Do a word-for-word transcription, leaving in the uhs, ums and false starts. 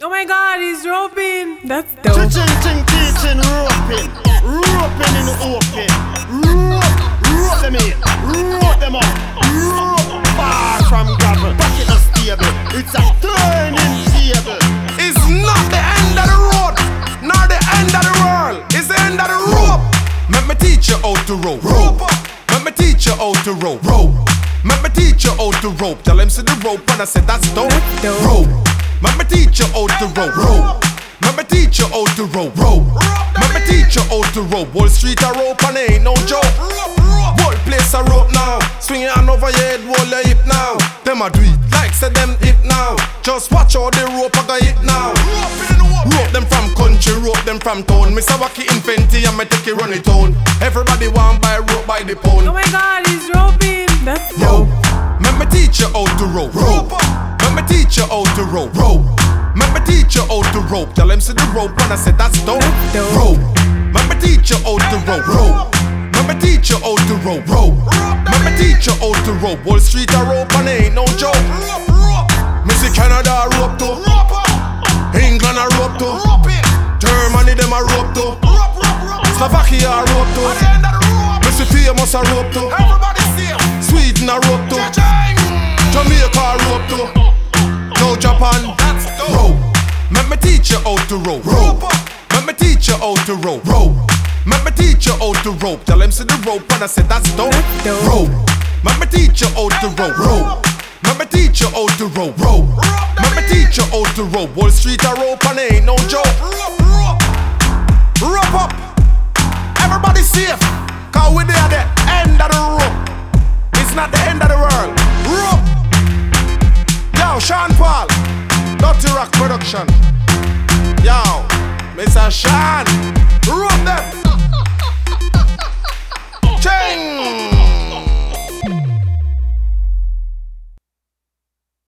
Oh my god, he's roping. That's dope. Teaching, teaching, roping. Roping in the open. Rope, rope them in. Rope them up. Rope far from gravel. Back in a stable. It's a turning table. It's not the end of the road, nor the end of the world. It's the end of the rope. Let me teach you how to rope. Rope. Let me teach you how to rope. Rope. Let me teach you how to rope. Tell him see the rope and I said that's dope. Rope. Let me teach you how to rope. Rope. Let me teach you how to rope. Rope. Let me teach you how to rope. Wall Street a rope and it ain't no joke. Whole place a rope now. Swing your hand over your head, hold your hip now. Them a do it like say them hip now. Just watch how the rope a go hit now. Rope them from country, rope them from town. Mister Wacky Inventi and me take it run it on. Everybody want buy rope by the pound. Oh my god, he's roping. That's Yo, dope. let me teach you how to rope. Rope. Let me teach you how to rope. Rope. Let me teach you how to rope. Tell him see the rope and I said that's dope. Rope. Let me teach you how to rope. Rope. Let me teach you how to rope. Rope. Let me teach you how to rope. Wall Street a rope and it ain't no joke. Missy Canada a rope too. England a rope too. Germany them a rope too. Slovakia a rope too. Missy famous a rope too. Sweden a rope too. Jamaica a rope too. No Japan. Rope. Let me teach you how to rope. Rope. Let me teach you how to rope. Rope. Let me teach you how to rope. Tell him see the rope and I said that's dope. Rope. Let me teach you how to rope. Rope. Let me teach you how to rope. Rope. Let me teach you how to rope. Wall Street a rope and it ain't no joke. Rope up. Everybody safe. Cause we there at the end of the rope. It's not the end of the world. Rope. Yo, Sean Paul. Dirty Rock Production. Yo, Mister Sean.